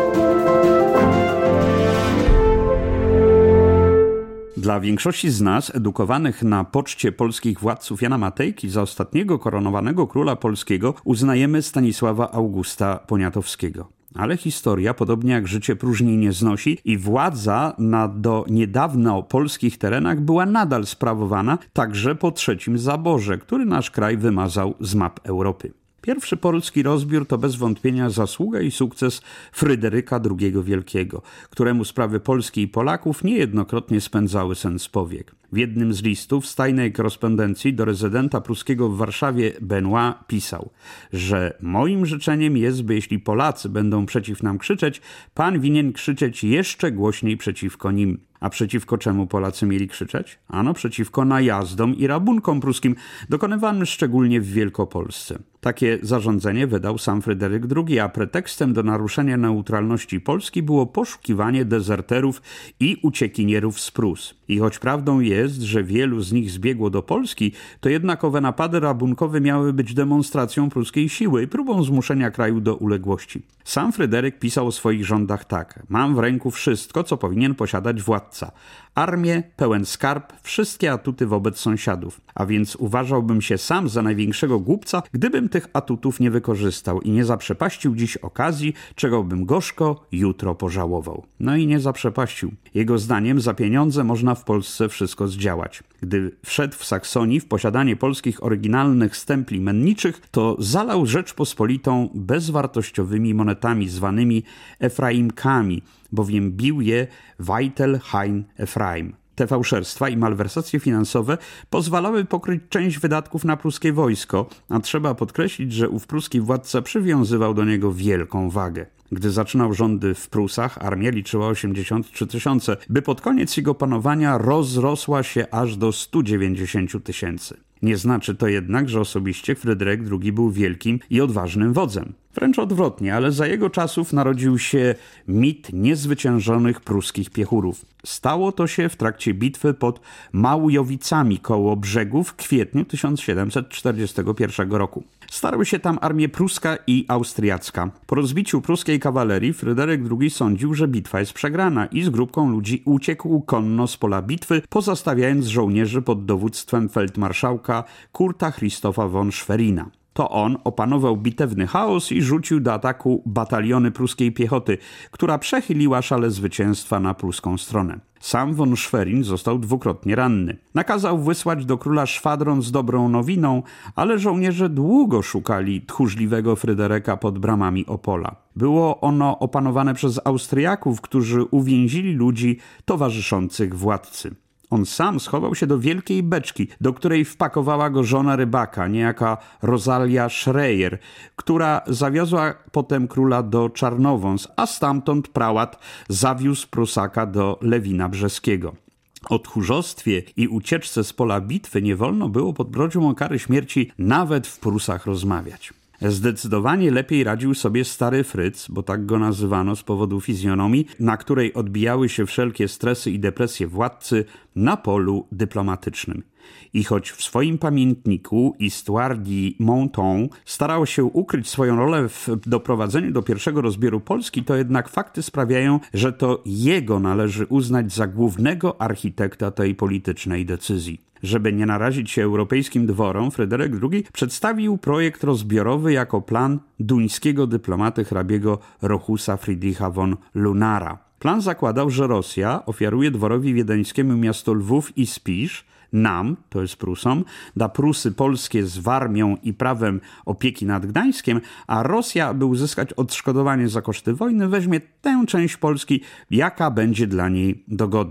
Dla większości z nas, edukowanych na poczcie polskich władców Jana Matejki, za ostatniego koronowanego króla polskiego uznajemy Stanisława Augusta Poniatowskiego. Ale historia, podobnie jak życie, próżni nie znosi i władza na do niedawno polskich terenach była nadal sprawowana także po trzecim zaborze, który nasz kraj wymazał z map Europy. Pierwszy polski rozbiór to bez wątpienia zasługa i sukces Fryderyka drugiego Wielkiego, któremu sprawy Polski i Polaków niejednokrotnie spędzały sen z powiek. W jednym z listów z tajnej korespondencji do rezydenta pruskiego w Warszawie Benoit pisał, że moim życzeniem jest, by jeśli Polacy będą przeciw nam krzyczeć, pan winien krzyczeć jeszcze głośniej przeciwko nim. A przeciwko czemu Polacy mieli krzyczeć? Ano przeciwko najazdom i rabunkom pruskim, dokonywanym szczególnie w Wielkopolsce. Takie zarządzenie wydał sam Fryderyk drugi, a pretekstem do naruszenia neutralności Polski było poszukiwanie dezerterów i uciekinierów z Prus. I choć prawdą jest, że wielu z nich zbiegło do Polski, to jednak owe napady rabunkowe miały być demonstracją pruskiej siły i próbą zmuszenia kraju do uległości. Sam Fryderyk pisał o swoich rządach tak: mam w ręku wszystko, co powinien posiadać władca. Armię, pełen skarb, wszystkie atuty wobec sąsiadów. A więc uważałbym się sam za największego głupca, gdybym tych atutów nie wykorzystał i nie zaprzepaścił dziś okazji, czego bym gorzko jutro pożałował. No i nie zaprzepaścił. Jego zdaniem za pieniądze można w Polsce wszystko zdziałać. Gdy wszedł w Saksonii w posiadanie polskich oryginalnych stempli menniczych, to zalał Rzeczpospolitą bezwartościowymi monetami zwanymi Efraimkami, bowiem bił je Weitel Hein Efraim. Te fałszerstwa i malwersacje finansowe pozwalały pokryć część wydatków na pruskie wojsko, a trzeba podkreślić, że ów pruski władca przywiązywał do niego wielką wagę. Gdy zaczynał rządy w Prusach, armia liczyła osiemdziesiąt trzy tysiące, by pod koniec jego panowania rozrosła się aż do stu dziewięćdziesięciu tysięcy. Nie znaczy to jednak, że osobiście Fryderyk drugi był wielkim i odważnym wodzem. Wręcz odwrotnie, ale za jego czasów narodził się mit niezwyciężonych pruskich piechurów. Stało to się w trakcie bitwy pod Małujowicami koło Brzegów w kwietniu tysiąc siedemset czterdziestego pierwszego roku. Starły się tam armie pruska i austriacka. Po rozbiciu pruskiej kawalerii Fryderyk drugi sądził, że bitwa jest przegrana i z grupką ludzi uciekł konno z pola bitwy, pozostawiając żołnierzy pod dowództwem feldmarszałka Kurta Christopha von Schwerina. To on opanował bitewny chaos i rzucił do ataku bataliony pruskiej piechoty, która przechyliła szale zwycięstwa na pruską stronę. Sam von Schwerin został dwukrotnie ranny. Nakazał wysłać do króla szwadron z dobrą nowiną, ale żołnierze długo szukali tchórzliwego Fryderyka pod bramami Opola. Było ono opanowane przez Austriaków, którzy uwięzili ludzi towarzyszących władcy. On sam schował się do wielkiej beczki, do której wpakowała go żona rybaka, niejaka Rosalia Schreier, która zawiozła potem króla do Czarnowąs, a stamtąd prałat zawiózł Prusaka do Lewina Brzeskiego. O tchórzostwie i ucieczce z pola bitwy nie wolno było pod groźbą kary śmierci nawet w Prusach rozmawiać. Zdecydowanie lepiej radził sobie stary Fryc, bo tak go nazywano z powodu fizjonomii, na której odbijały się wszelkie stresy i depresje władcy na polu dyplomatycznym. I choć w swoim pamiętniku Histoire du Monton starał się ukryć swoją rolę w doprowadzeniu do pierwszego rozbioru Polski, to jednak fakty sprawiają, że to jego należy uznać za głównego architekta tej politycznej decyzji. Żeby nie narazić się europejskim dworom, Fryderyk drugi przedstawił projekt rozbiorowy jako plan duńskiego dyplomaty hrabiego Rochusa Friedricha von Lunara. Plan zakładał, że Rosja ofiaruje dworowi wiedeńskiemu miasto Lwów i Spisz, nam, to jest Prusom, da Prusy polskie z Warmią i prawem opieki nad Gdańskiem, a Rosja, aby uzyskać odszkodowanie za koszty wojny, weźmie tę część Polski, jaka będzie dla niej dogodna.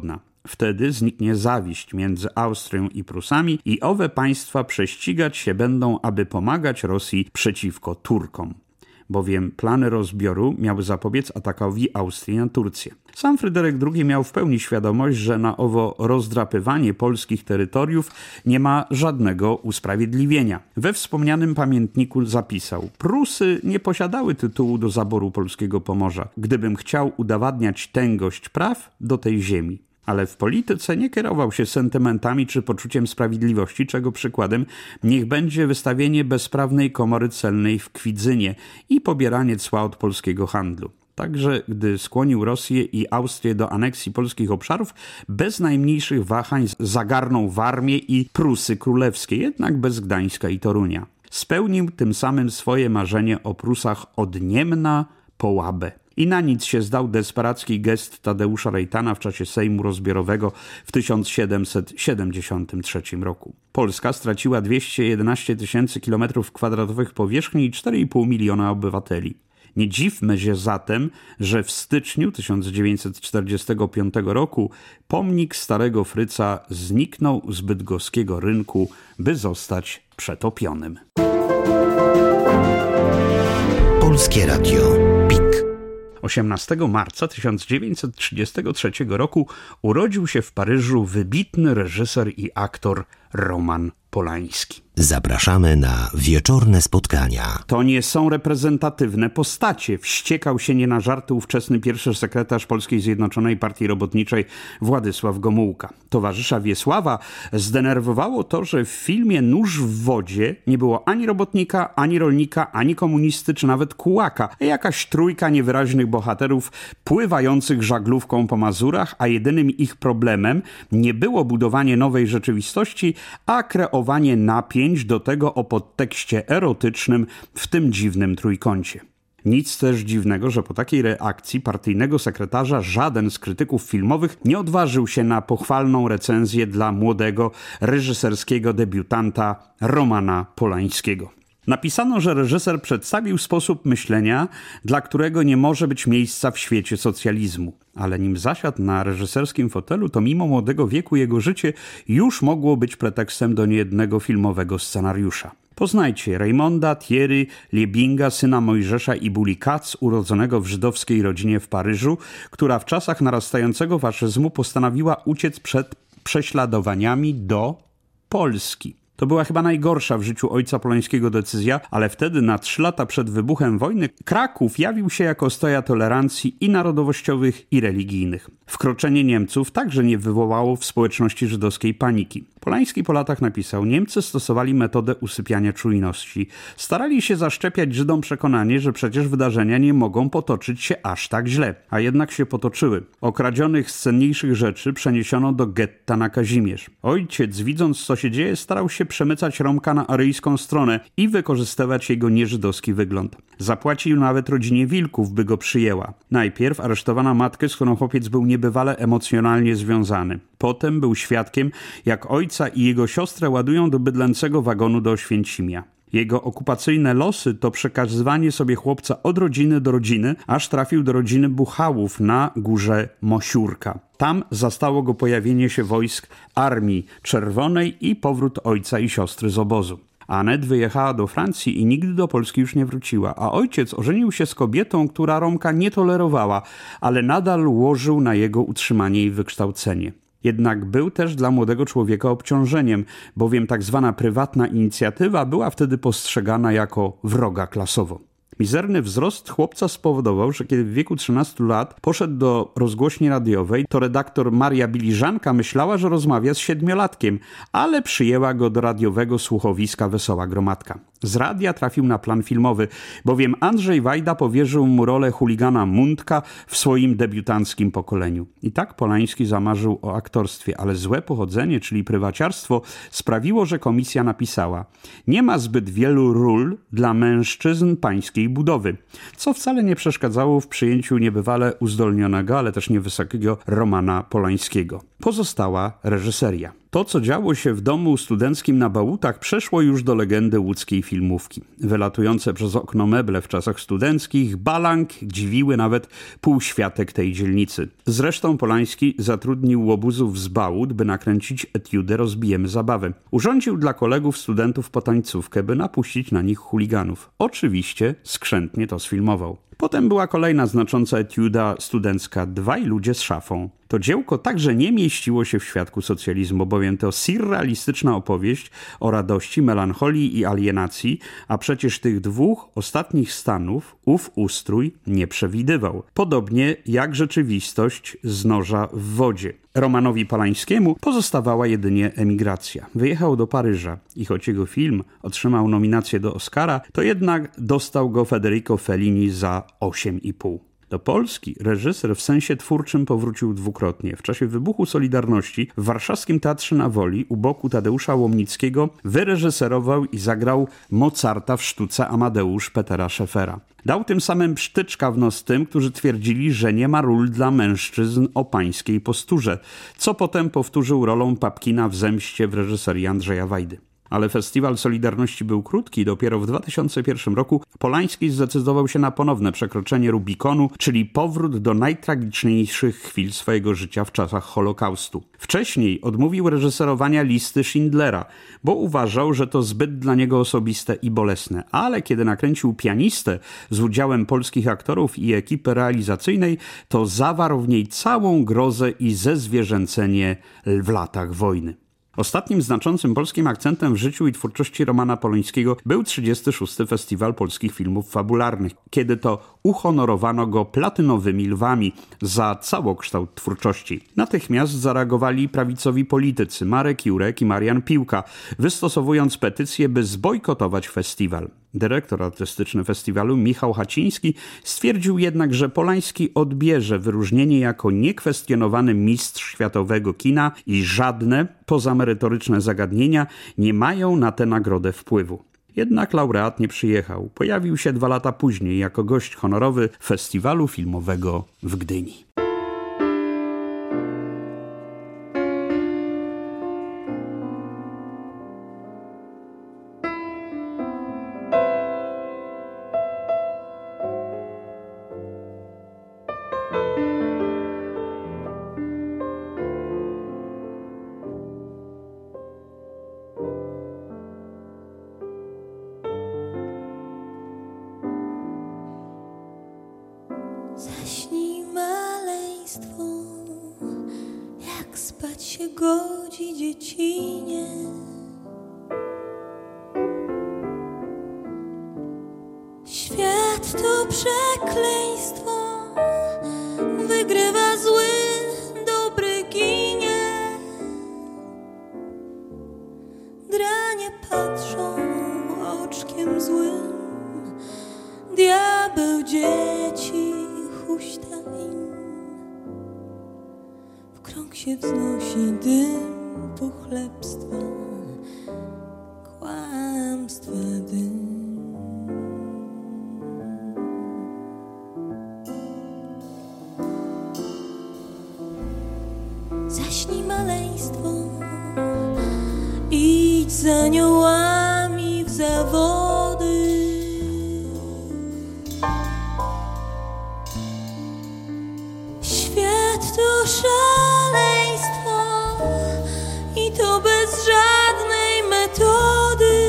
Wtedy zniknie zawiść między Austrią i Prusami i owe państwa prześcigać się będą, aby pomagać Rosji przeciwko Turkom. Bowiem plany rozbioru miały zapobiec atakowi Austrii na Turcję. Sam Fryderyk drugi miał w pełni świadomość, że na owo rozdrapywanie polskich terytoriów nie ma żadnego usprawiedliwienia. We wspomnianym pamiętniku zapisał: Prusy nie posiadały tytułu do zaboru polskiego Pomorza. Gdybym chciał udowadniać tęgość praw do tej ziemi. Ale w polityce nie kierował się sentymentami czy poczuciem sprawiedliwości, czego przykładem niech będzie wystawienie bezprawnej komory celnej w Kwidzynie i pobieranie cła od polskiego handlu. Także gdy skłonił Rosję i Austrię do aneksji polskich obszarów, bez najmniejszych wahań zagarnął Warmię i Prusy Królewskie, jednak bez Gdańska i Torunia. Spełnił tym samym swoje marzenie o Prusach od Niemna po Łabę. I na nic się zdał desperacki gest Tadeusza Rejtana w czasie Sejmu Rozbiorowego w tysiąc siedemset siedemdziesiątym trzecim roku. Polska straciła dwieście jedenaście tysięcy kilometrów kwadratowych powierzchni i cztery i pół miliona obywateli. Nie dziwmy się zatem, że w styczniu tysiąc dziewięćset czterdziestego piątego roku pomnik Starego Fryca zniknął z bydgoskiego rynku, by zostać przetopionym. Polskie Radio Pik. osiemnastego marca tysiąc dziewięćset trzydziestego trzeciego roku urodził się w Paryżu wybitny reżyser i aktor Roman Polański. Zapraszamy na wieczorne spotkania. To nie są reprezentatywne postacie. Wściekał się nie na żarty ówczesny pierwszy sekretarz Polskiej Zjednoczonej Partii Robotniczej Władysław Gomułka. Towarzysza Wiesława zdenerwowało to, że w filmie Nóż w wodzie nie było ani robotnika, ani rolnika, ani komunisty, czy nawet kułaka, a jakaś trójka niewyraźnych bohaterów pływających żaglówką po Mazurach, a jedynym ich problemem nie było budowanie nowej rzeczywistości, a kreowanie napięć do tego o podtekście erotycznym w tym dziwnym trójkącie. Nic też dziwnego, że po takiej reakcji partyjnego sekretarza żaden z krytyków filmowych nie odważył się na pochwalną recenzję dla młodego reżyserskiego debiutanta Romana Polańskiego. Napisano, że reżyser przedstawił sposób myślenia, dla którego nie może być miejsca w świecie socjalizmu. Ale nim zasiadł na reżyserskim fotelu, to mimo młodego wieku jego życie już mogło być pretekstem do niejednego filmowego scenariusza. Poznajcie Raymonda Thierry Liebinga, syna Mojżesza i Buli Katz, urodzonego w żydowskiej rodzinie w Paryżu, która w czasach narastającego faszyzmu postanowiła uciec przed prześladowaniami do Polski. To była chyba najgorsza w życiu ojca Polańskiego decyzja, ale wtedy, na trzy lata przed wybuchem wojny, Kraków jawił się jako stoja tolerancji i narodowościowych, i religijnych. Wkroczenie Niemców także nie wywołało w społeczności żydowskiej paniki. Polański po latach napisał: Niemcy stosowali metodę usypiania czujności. Starali się zaszczepiać Żydom przekonanie, że przecież wydarzenia nie mogą potoczyć się aż tak źle. A jednak się potoczyły. Okradzionych z cenniejszych rzeczy przeniesiono do getta na Kazimierz. Ojciec, widząc co się dzieje, starał się przemycać Romka na aryjską stronę i wykorzystywać jego nieżydowski wygląd. Zapłacił nawet rodzinie Wilków, by go przyjęła. Najpierw aresztowano matkę, z którą chłopiec był niebywale emocjonalnie związany. Potem był świadkiem, jak ojca i jego siostrę ładują do bydlęcego wagonu do Oświęcimia. Jego okupacyjne losy to przekazywanie sobie chłopca od rodziny do rodziny, aż trafił do rodziny Buchałów na górze Mosiurka. Tam zastało go pojawienie się wojsk Armii Czerwonej i powrót ojca i siostry z obozu. Anet wyjechała do Francji i nigdy do Polski już nie wróciła, a ojciec ożenił się z kobietą, która Romka nie tolerowała, ale nadal łożył na jego utrzymanie i wykształcenie. Jednak był też dla młodego człowieka obciążeniem, bowiem tak zwana prywatna inicjatywa była wtedy postrzegana jako wroga klasowo. Mizerny wzrost chłopca spowodował, że kiedy w wieku trzynastu lat poszedł do rozgłośni radiowej, to redaktor Maria Biliżanka myślała, że rozmawia z siedmiolatkiem, ale przyjęła go do radiowego słuchowiska Wesoła Gromadka. Z radia trafił na plan filmowy, bowiem Andrzej Wajda powierzył mu rolę chuligana Mundka w swoim debiutanckim pokoleniu. I tak Polański zamarzył o aktorstwie, ale złe pochodzenie, czyli prywaciarstwo, sprawiło, że komisja napisała: nie ma zbyt wielu ról dla mężczyzn pańskiej budowy, co wcale nie przeszkadzało w przyjęciu niebywale uzdolnionego, ale też niewysokiego Romana Polańskiego. Pozostała reżyseria. To, co działo się w domu studenckim na Bałutach, przeszło już do legendy łódzkiej filmówki. Wylatujące przez okno meble w czasach studenckich, balang dziwiły nawet półświatek tej dzielnicy. Zresztą Polański zatrudnił łobuzów z Bałut, by nakręcić etiudę Rozbijemy zabawę. Urządził dla kolegów studentów potańcówkę, by napuścić na nich chuliganów. Oczywiście skrzętnie to sfilmował. Potem była kolejna znacząca etiuda studencka Dwaj ludzie z szafą. To dziełko także nie mieściło się w świadku socjalizmu, bowiem to surrealistyczna opowieść o radości, melancholii i alienacji, a przecież tych dwóch ostatnich stanów ów ustrój nie przewidywał. Podobnie jak rzeczywistość z noża w wodzie. Romanowi Polańskiemu pozostawała jedynie emigracja. Wyjechał do Paryża i choć jego film otrzymał nominację do Oscara, to jednak dostał go Federico Fellini za osiem i pół. Do Polski reżyser w sensie twórczym powrócił dwukrotnie. W czasie wybuchu Solidarności w warszawskim Teatrze na Woli u boku Tadeusza Łomnickiego wyreżyserował i zagrał Mozarta w sztuce Amadeusz Petera Scheffera. Dał tym samym psztyczka w nos tym, którzy twierdzili, że nie ma ról dla mężczyzn o pańskiej posturze, co potem powtórzył rolą Papkina w Zemście w reżyserii Andrzeja Wajdy. Ale festiwal Solidarności był krótki. Dopiero w dwa tysiące pierwszym roku Polański zdecydował się na ponowne przekroczenie Rubikonu, czyli powrót do najtragiczniejszych chwil swojego życia w czasach Holokaustu. Wcześniej odmówił reżyserowania Listy Schindlera, bo uważał, że to zbyt dla niego osobiste i bolesne. Ale kiedy nakręcił Pianistę z udziałem polskich aktorów i ekipy realizacyjnej, to zawarł w niej całą grozę i zezwierzęcenie w latach wojny. Ostatnim znaczącym polskim akcentem w życiu i twórczości Romana Polańskiego był trzydziesty szósty Festiwal Polskich Filmów Fabularnych, kiedy to uhonorowano go platynowymi lwami za całokształt twórczości. Natychmiast zareagowali prawicowi politycy Marek Jurek i Marian Piłka, wystosowując petycję, by zbojkotować festiwal. Dyrektor artystyczny festiwalu Michał Haciński stwierdził jednak, że Polański odbierze wyróżnienie jako niekwestionowany mistrz światowego kina i żadne pozamerytoryczne zagadnienia nie mają na tę nagrodę wpływu. Jednak laureat nie przyjechał. Pojawił się dwa lata później jako gość honorowy festiwalu filmowego w Gdyni. Zaśnij maleństwo, jak spać się godzi dziecinie. Świat to przekleństwo, wygrywa zły, dobry ginie. Dranie patrzą oczkiem złym, diabeł dzieci huśta im. W krąg się wznosi dym pochlebstwa, kłamstwa dym. Zaśnij maleństwo, idź z aniołami w zawody. Świat to szaleństwo i to bez żadnej metody.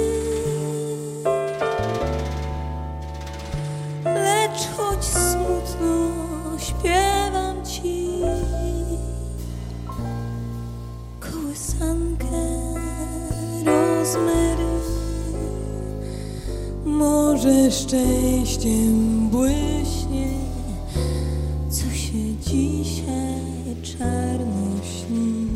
Lecz choć smutno śpiewam ci kołysankę rozmery, może szczęściem błyśnie, co się dzisiaj czarno śni.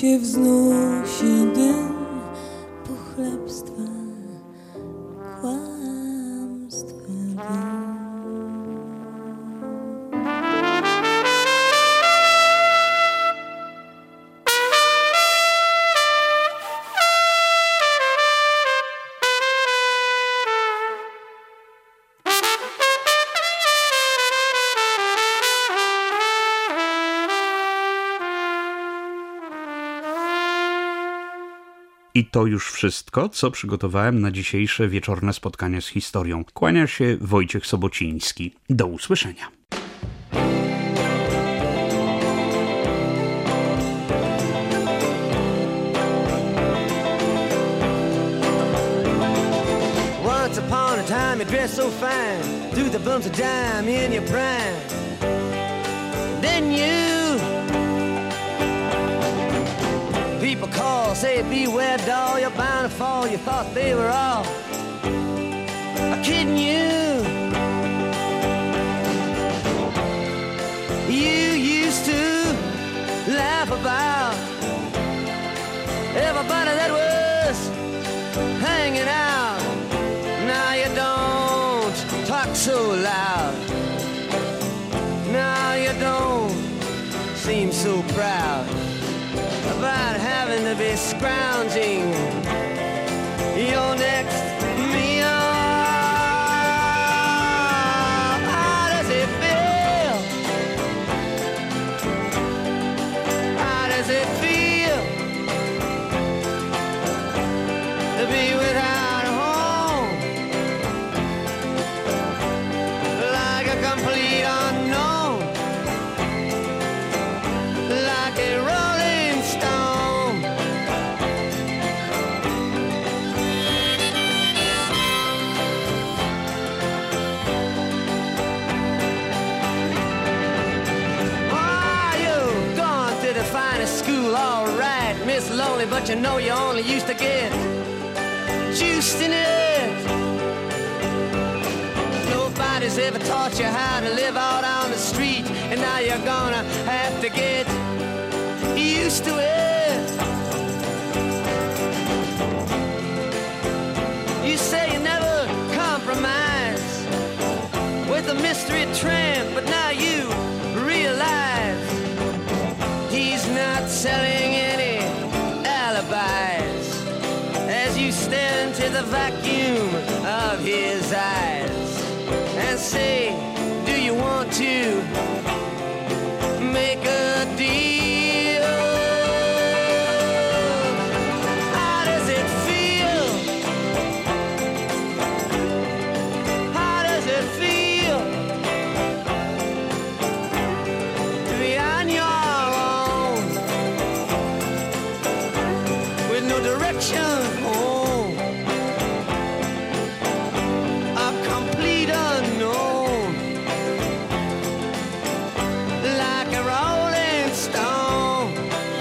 się wznosi dym pochlebstwa, kłamstwa dym. I to już wszystko, co przygotowałem na dzisiejsze wieczorne spotkanie z historią. Kłania się Wojciech Sobociński. Do usłyszenia. Once upon a time you dressed so fine, threw the bumps of dime in your prime. Then you people call, say beware doll, you're bound to fall. You thought they were all kidding you. You used to laugh about everybody that was hanging out. Now you don't talk so loud. Now you don't seem so proud about having to be scrounging your next meal. How does it feel? How does it feel to be without a home? Like a complete unknown, like a rolling stone. Oh, you've gone to the finest school, all right, Miss Lonely, but you know you only used to get juiced in it. Nobody's ever taught you how to live out on the street, and now you're gonna have to get used to it. You say you never compromise with a mystery tramp, but now you realize he's not selling any alibis as you stare into the vacuum of his eyes and say, do you want to make a deal? How does it feel? How does it feel to be on your own with no direction home? A complete unknown, like a rolling stone.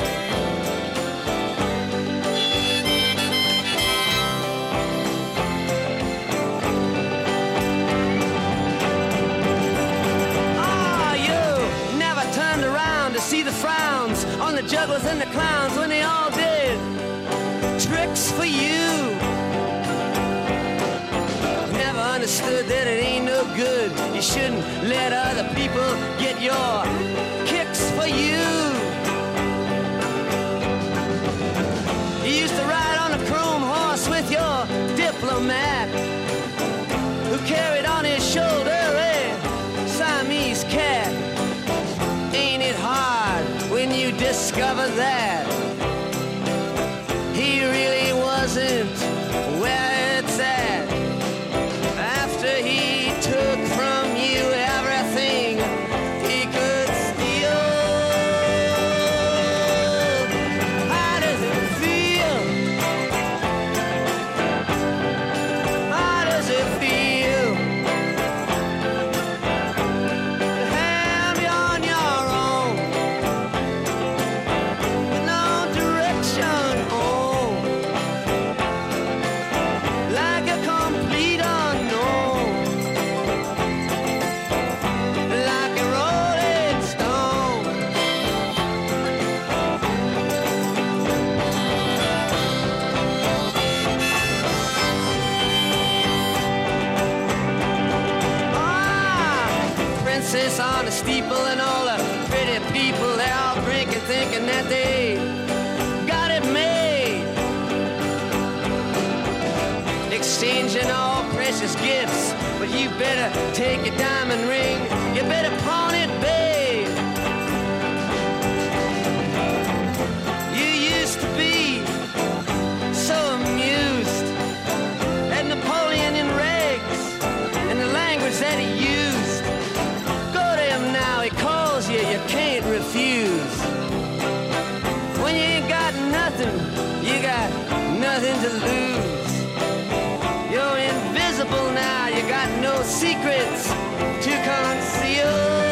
Oh, you never turned around to see the frowns on the jugglers and the clowns when they all did tricks for you. Never understood that it ain't no good. You shouldn't let other people get your kicks for you. You used to ride on a chrome horse with your diplomat, who carried on his shoulder a Siamese cat. Ain't it hard when you discover that he really wasn't where it's at? After he took from you everything he could steal. princess on the steeple and all the pretty people, they're all drinking, thinking that they got it made. Exchanging all precious gifts, but you better take your diamond ring, you better pawn it, babe. You used to be so amused at Napoleon in rags and the language that he used. Go to him now, he calls you, you can't refuse. When you ain't got nothing, you got nothing to lose. You're invisible now, you got no secrets to conceal.